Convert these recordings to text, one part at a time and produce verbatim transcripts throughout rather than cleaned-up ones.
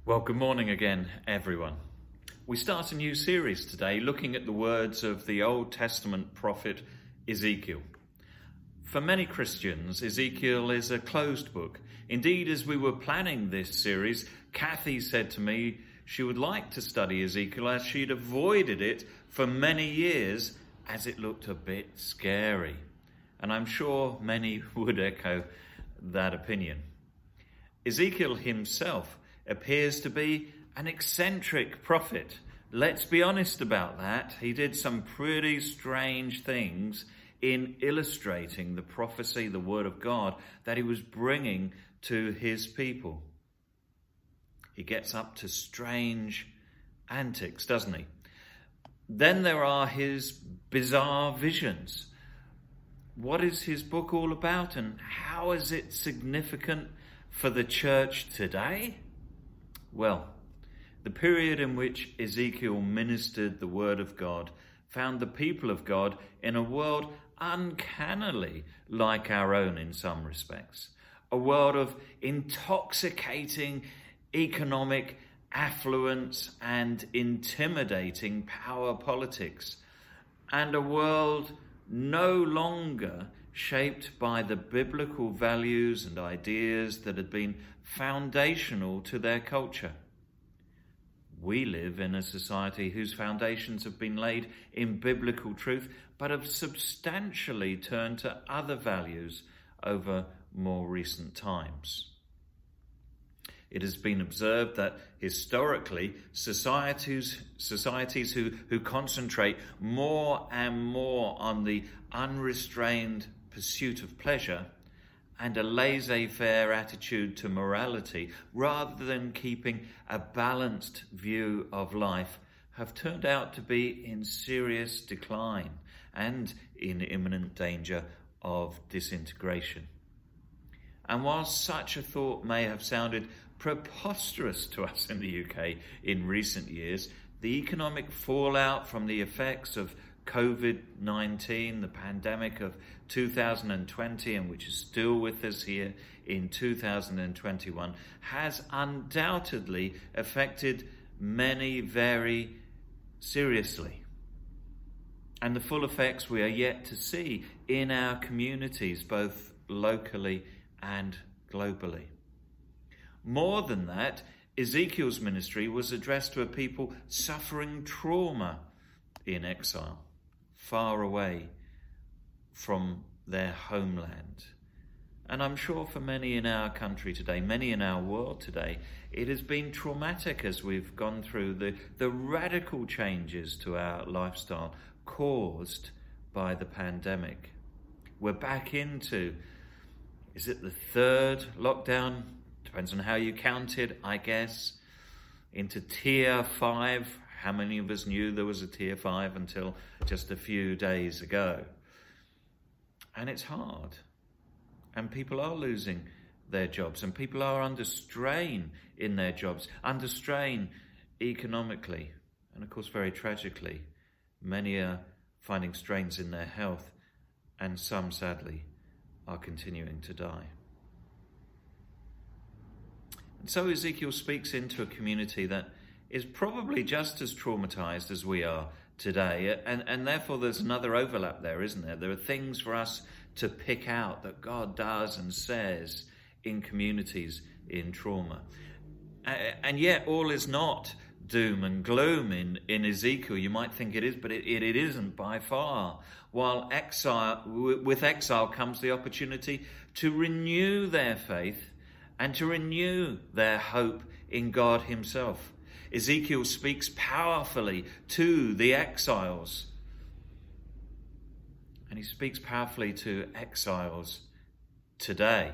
Well, good morning again, everyone. We start a new series today looking at the words of the Old Testament prophet Ezekiel. For many Christians, Ezekiel is a closed book. Indeed, as we were planning this series, Kathy said to me she would like to study Ezekiel as she'd avoided it for many years as it looked a bit scary. And I'm sure many would echo that opinion. Ezekiel himself appears to be an eccentric prophet. Let's be honest about that. He did some pretty strange things in illustrating the prophecy, the word of God, that he was bringing to his people. He gets up to strange antics, doesn't he? Then there are his bizarre visions. What is his book all about, and how is it significant for the church today? Well, the period in which Ezekiel ministered the word of God found the people of God in a world uncannily like our own in some respects. A world of intoxicating economic affluence and intimidating power politics. And a world no longer shaped by the biblical values and ideas that had been foundational to their culture. We live in a society whose foundations have been laid in biblical truth, but have substantially turned to other values over more recent times. It has been observed that historically, societies, societies who, who concentrate more and more on the unrestrained pursuit of pleasure and a laissez-faire attitude to morality, rather than keeping a balanced view of life, have turned out to be in serious decline and in imminent danger of disintegration. And while such a thought may have sounded preposterous to us in the U K in recent years, the economic fallout from the effects of covid nineteen, the pandemic of two thousand twenty, and which is still with us here in two thousand twenty-one, has undoubtedly affected many very seriously. And the full effects we are yet to see in our communities, both locally and globally. More than that, Ezekiel's ministry was addressed to a people suffering trauma in exile, far away from their homeland. And I'm sure for many in our country today, many in our world today, it has been traumatic as we've gone through the, the radical changes to our lifestyle caused by the pandemic. We're back into, is it the third lockdown? Depends on how you count it, I guess. Into tier five. How many of us knew there was a tier five until just a few days ago? And it's hard. And people are losing their jobs, and people are under strain in their jobs, under strain economically. And of course, very tragically, many are finding strains in their health, and some, sadly, are continuing to die. And so Ezekiel speaks into a community that is probably just as traumatized as we are today. And, and therefore there's another overlap there, isn't there? There are things for us to pick out that God does and says in communities in trauma. And yet all is not doom and gloom in, in Ezekiel. You might think it is, but it, it, it isn't by far. While exile, with exile comes the opportunity to renew their faith and to renew their hope in God himself. Ezekiel speaks powerfully to the exiles. And he speaks powerfully to exiles today.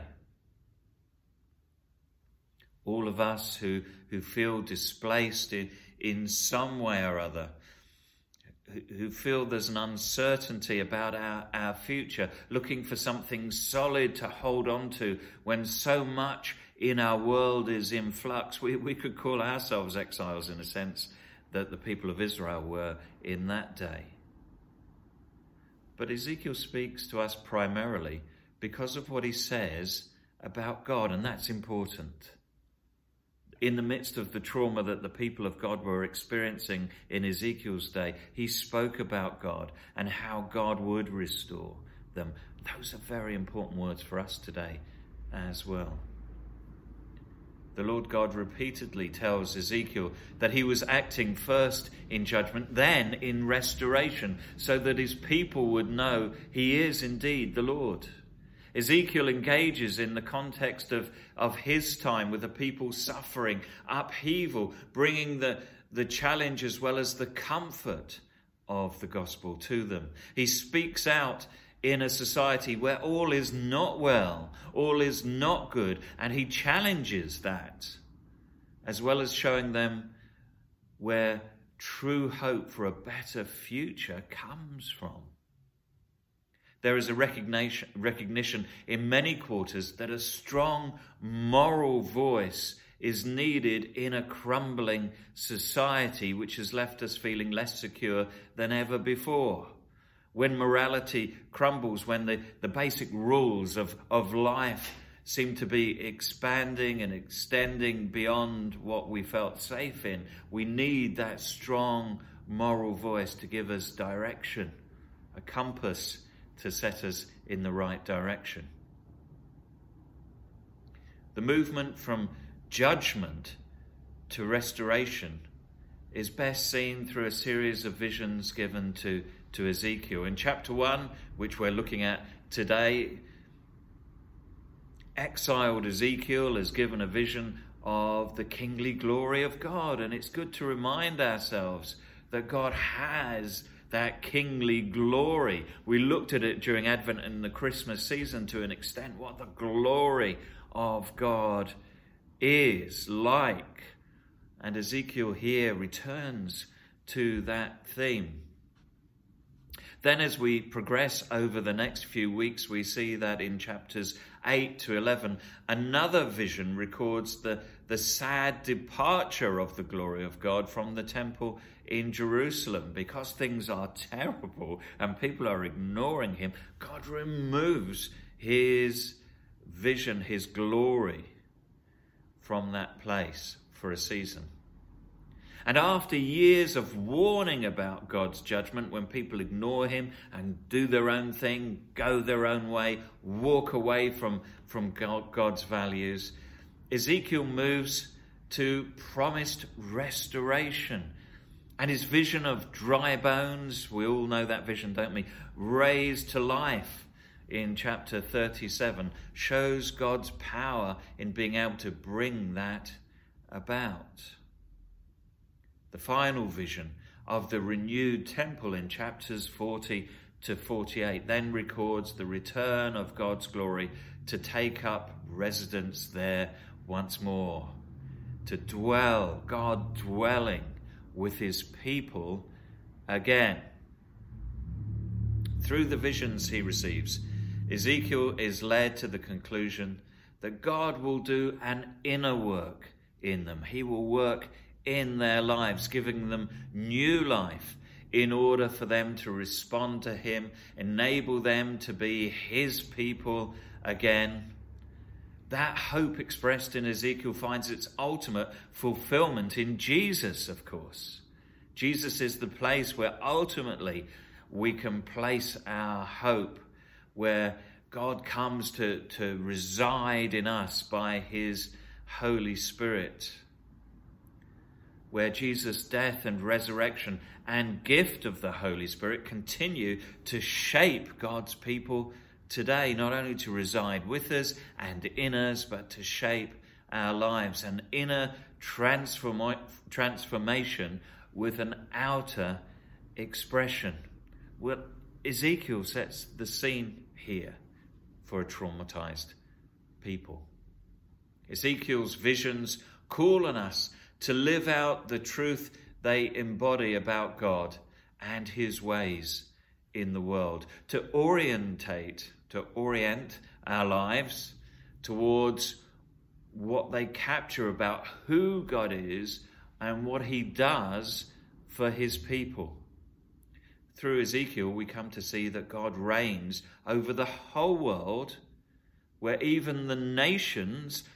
All of us who, who feel displaced in, in some way or other, who, who feel there's an uncertainty about our, our future, looking for something solid to hold on to when so much in our world is in flux. We, we could call ourselves exiles in a sense that the people of Israel were in that day. But Ezekiel speaks to us primarily because of what he says about God, and that's important. in the midst of the trauma that the people of God were experiencing in Ezekiel's day, he spoke about God and how God would restore them. Those are very important words for us today as well. The Lord God repeatedly tells Ezekiel that he was acting first in judgment, then in restoration, so that his people would know he is indeed the Lord. Ezekiel engages in the context of, of his time with the people suffering, upheaval, bringing the, the challenge as well as the comfort of the gospel to them. He speaks out in a society where all is not well, all is not good, and he challenges that, as well as showing them where true hope for a better future comes from. There is a recognition, recognition in many quarters that a strong moral voice is needed in a crumbling society which has left us feeling less secure than ever before. When morality crumbles, when the, the basic rules of, of life seem to be expanding and extending beyond what we felt safe in, we need that strong moral voice to give us direction, a compass to set us in the right direction. The movement from judgment to restoration is best seen through a series of visions given to, to Ezekiel. In chapter one, which we're looking at today, exiled Ezekiel is given a vision of the kingly glory of God. And it's good to remind ourselves that God has that kingly glory. We looked at it during Advent and the Christmas season to an extent, what the glory of God is like. And Ezekiel here returns to that theme. Then as we progress over the next few weeks, we see that in chapters eight to eleven, another vision records the, the sad departure of the glory of God from the temple in Jerusalem. Because things are terrible and people are ignoring him, God removes his vision, his glory from that place for a season. And after years of warning about God's judgment, when people ignore him and do their own thing, go their own way, walk away from, from God, God's values, Ezekiel moves to promised restoration. And his vision of dry bones, we all know that vision, don't we? Raised to life in chapter thirty-seven, shows God's power in being able to bring that about. The final vision of the renewed temple in chapters forty to forty-eight then records the return of God's glory to take up residence there once more, to dwell, God dwelling with his people again. Through the visions he receives, Ezekiel is led to the conclusion that God will do an inner work in them. He will work in their lives, giving them new life in order for them to respond to him, enable them to be his people again. That hope expressed in Ezekiel finds its ultimate fulfillment in Jesus, of course. Jesus is the place where ultimately we can place our hope, where God comes to, to reside in us by his Holy Spirit, where Jesus' death and resurrection and gift of the Holy Spirit continue to shape God's people today, not only to reside with us and in us, but to shape our lives, an inner transform- transformation with an outer expression. Well, Ezekiel sets the scene here for a traumatized people. Ezekiel's visions call on us to live out the truth they embody about God and his ways in the world, to orientate, to orient our lives towards what they capture about who God is and what he does for his people. Through Ezekiel, we come to see that God reigns over the whole world, where even the nations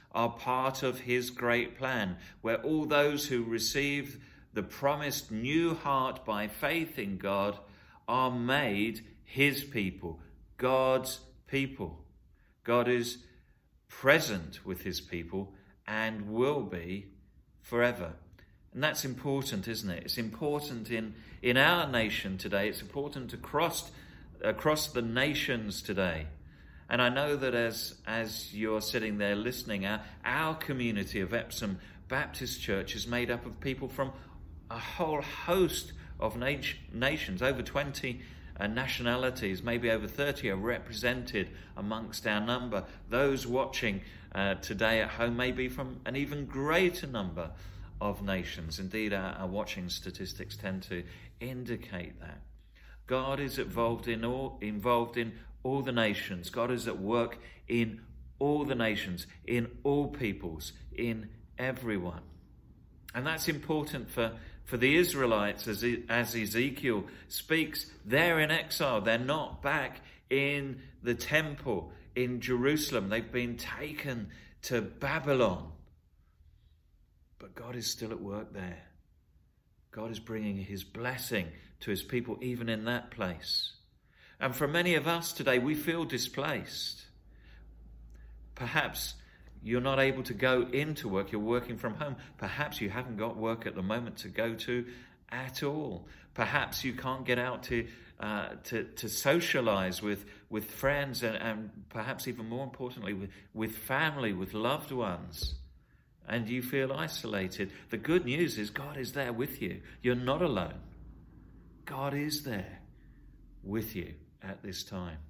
are part of his great plan, where all those who receive the promised new heart by faith in God are made his people, God's people. God is present with his people and will be forever. And that's important, isn't it? It's important in, in our nation today. It's important across, across the nations today. And I know that as, as you're sitting there listening, our, our community of Epsom Baptist Church is made up of people from a whole host of nat- nations. Over twenty uh, nationalities, maybe over thirty, are represented amongst our number. Those watching uh, today at home may be from an even greater number of nations. Indeed, our, our watching statistics tend to indicate that. God is involved in all, involved in all the nations. God is at work in all the nations, in all peoples, in everyone. And that's important for, for the Israelites as, as Ezekiel speaks. They're in exile. They're not back in the temple in Jerusalem. They've been taken to Babylon. But God is still at work there. God is bringing his blessing to his people even in that place. And for many of us today, we feel displaced. Perhaps you're not able to go into work. You're working from home. Perhaps you haven't got work at the moment to go to at all. Perhaps you can't get out to uh, to, to socialize with, with friends and, and perhaps even more importantly, with, with family, with loved ones. And you feel isolated. The good news is God is there with you. You're not alone. God is there with you at this time.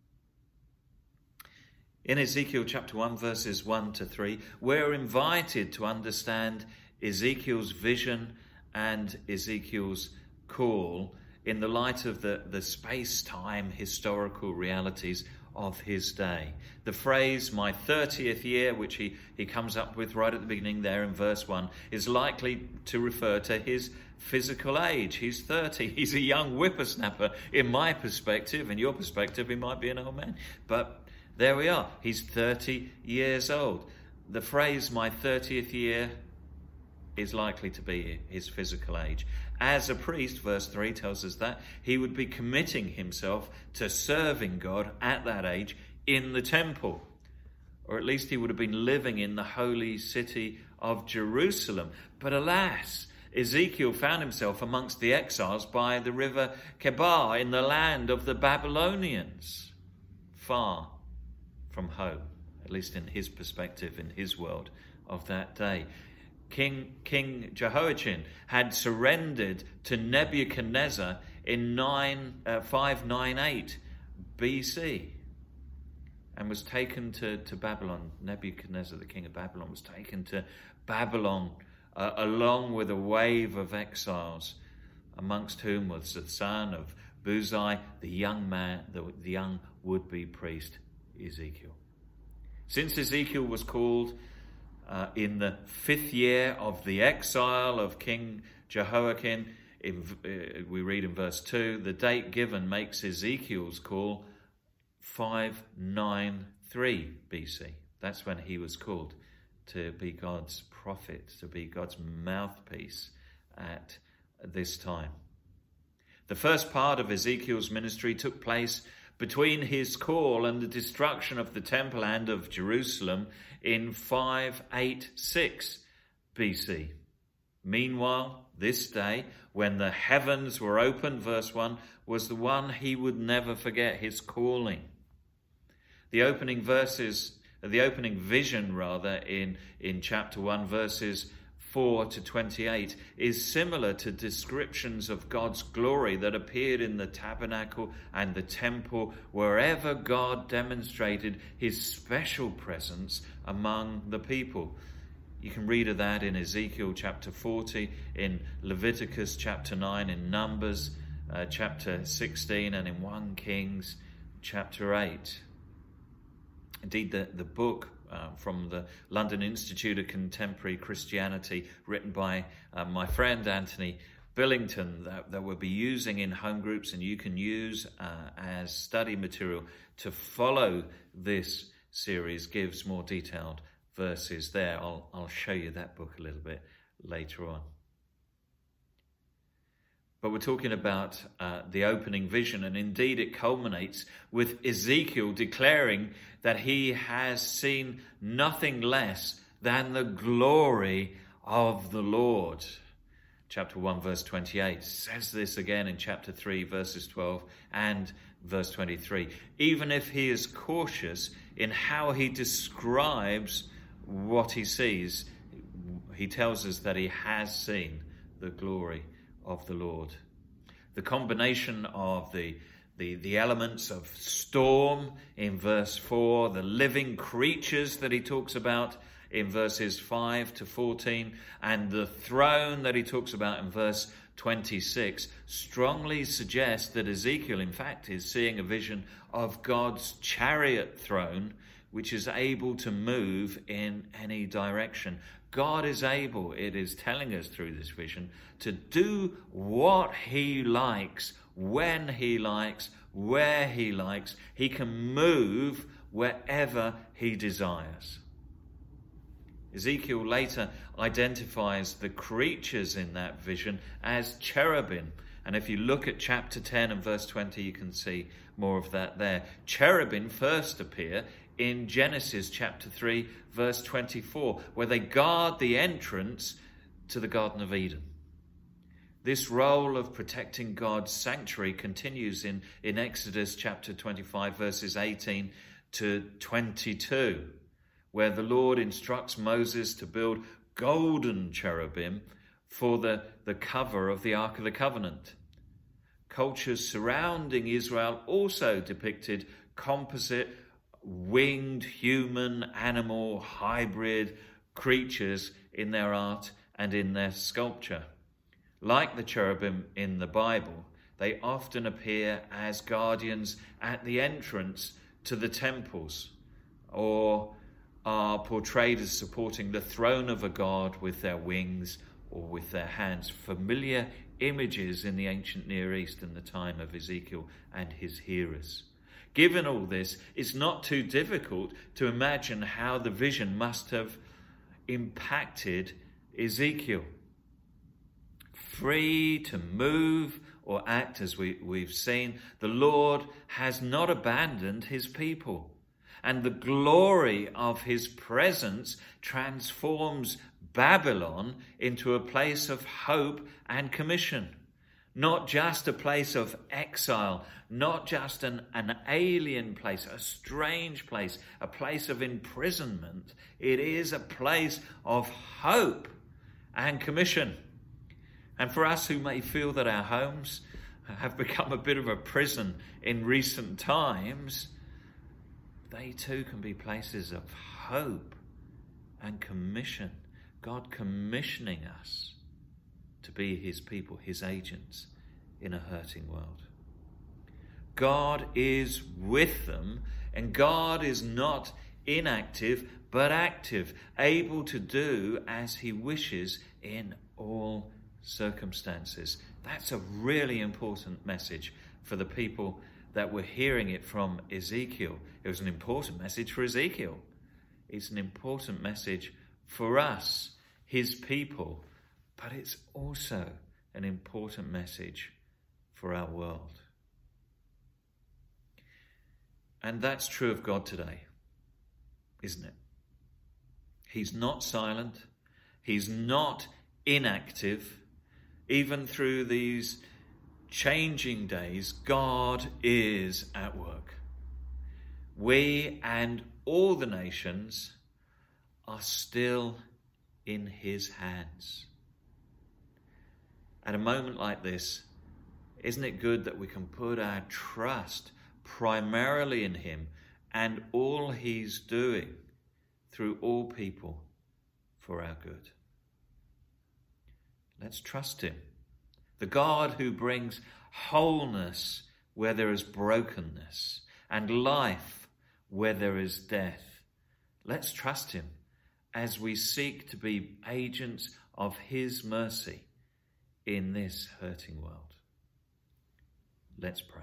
In Ezekiel chapter one, verses one to three, we're invited to understand Ezekiel's vision and Ezekiel's call in the light of the, the space-time historical realities of his day. The phrase, my thirtieth year, which he, he comes up with right at the beginning there in verse one, is likely to refer to his physical age. He's thirty. He's a young whippersnapper in my perspective. In your perspective, he might be an old man. But there we are. He's thirty years old. The phrase, my thirtieth year, is likely to be his physical age. As a priest, verse three tells us that, he would be committing himself to serving God at that age in the temple. Or at least he would have been living in the holy city of Jerusalem. But alas, Ezekiel found himself amongst the exiles by the river Kebar in the land of the Babylonians, far from home, at least in his perspective, in his world of that day. King, King Jehoiachin had surrendered to Nebuchadnezzar in nine, uh, five ninety-eight B C and was taken to, to Babylon. Nebuchadnezzar, the king of Babylon, was taken to Babylon uh, along with a wave of exiles, amongst whom was the son of Buzai, the young man, the, the young would-be priest, Ezekiel. Since Ezekiel was called Uh, in the fifth year of the exile of King Jehoiakim, in, uh, we read in verse two, the date given makes Ezekiel's call five ninety-three B C. That's when he was called to be God's prophet, to be God's mouthpiece at this time. The first part of Ezekiel's ministry took place between his call and the destruction of the temple and of Jerusalem in five eighty-six B C. Meanwhile, this day, when the heavens were opened, verse one, was the one he would never forget, his calling. The opening verses, the opening vision rather, in, in chapter one, verses four to twenty-eight, is similar to descriptions of God's glory that appeared in the tabernacle and the temple wherever God demonstrated his special presence among the people. You can read of that in Ezekiel chapter forty, in Leviticus chapter nine, in Numbers uh, chapter sixteen, and in First Kings chapter eight. Indeed, the, the book Uh, from the London Institute of Contemporary Christianity, written by uh, my friend Anthony Billington, that, that we'll be using in home groups and you can use uh, as study material to follow this series, gives more detailed verses there. I'll, I'll show you that book a little bit later on. But we're talking about uh, the opening vision, and indeed it culminates with Ezekiel declaring that he has seen nothing less than the glory of the Lord. Chapter one, verse twenty-eight says this again in chapter three, verses twelve and verse twenty-three. Even if he is cautious in how he describes what he sees, he tells us that he has seen the glory of the Lord. The combination of the, the, the elements of storm in verse four, the living creatures that he talks about in verses five to fourteen, and the throne that he talks about in verse twenty-six, strongly suggest that Ezekiel, in fact, is seeing a vision of God's chariot throne, which is able to move in any direction. God is able, it is telling us through this vision, to do what he likes, when he likes, where he likes. He can move wherever he desires. Ezekiel later identifies the creatures in that vision as cherubim. And if you look at chapter ten and verse twenty, you can see more of that there. Cherubim first appear in Genesis chapter three, verse twenty-four, where they guard the entrance to the Garden of Eden. This role of protecting God's sanctuary continues in, in Exodus chapter twenty-five, verses eighteen to twenty-two, where the Lord instructs Moses to build golden cherubim for the, the cover of the Ark of the Covenant. Cultures surrounding Israel also depicted composite winged human, animal, hybrid creatures in their art and in their sculpture. Like the cherubim in the Bible, they often appear as guardians at the entrance to the temples, or are portrayed as supporting the throne of a god with their wings or with their hands. Familiar images in the ancient Near East in the time of Ezekiel and his hearers. Given all this, it's not too difficult to imagine how the vision must have impacted Ezekiel. Free to move or act as we, we've seen, the Lord has not abandoned his people. And the glory of his presence transforms Babylon into a place of hope and commission. Not just a place of exile, not just an, an alien place, a strange place, a place of imprisonment. It is a place of hope and commission. And for us who may feel that our homes have become a bit of a prison in recent times, they too can be places of hope and commission. God commissioning us to be his people, his agents in a hurting world. God is with them, and God is not inactive but active, able to do as he wishes in all circumstances. That's a really important message for the people that were hearing it from Ezekiel. It was an important message for Ezekiel. It's an important message for us, his people, but it's also an important message for our world. And that's true of God today, isn't it? He's not silent. He's not inactive. Even through these changing days, God is at work. We and all the nations are still in his hands. At a moment like this, isn't it good that we can put our trust primarily in him and all he's doing through all people for our good? Let's trust him. The God who brings wholeness where there is brokenness and life where there is death. Let's trust him as we seek to be agents of his mercy in this hurting world. Let's pray.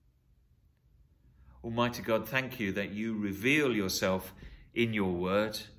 Almighty God, thank you that you reveal yourself in your word.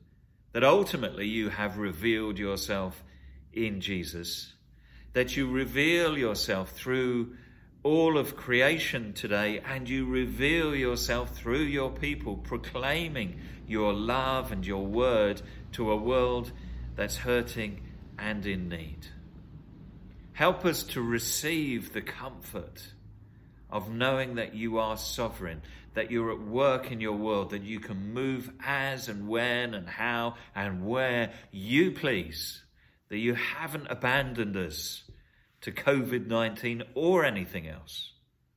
that ultimately you have revealed yourself in Jesus, that you reveal yourself through all of creation today, and you reveal yourself through your people, proclaiming your love and your word to a world that's hurting and in need. Help us to receive the comfort of knowing that you are sovereign, that you're at work in your world, that you can move as and when and how and where you please, that you haven't abandoned us to covid nineteen or anything else.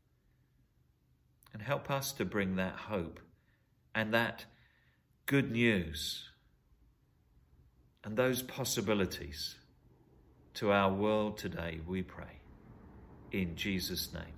And help us to bring that hope and that good news and those possibilities to our world today, we pray. In Jesus' name.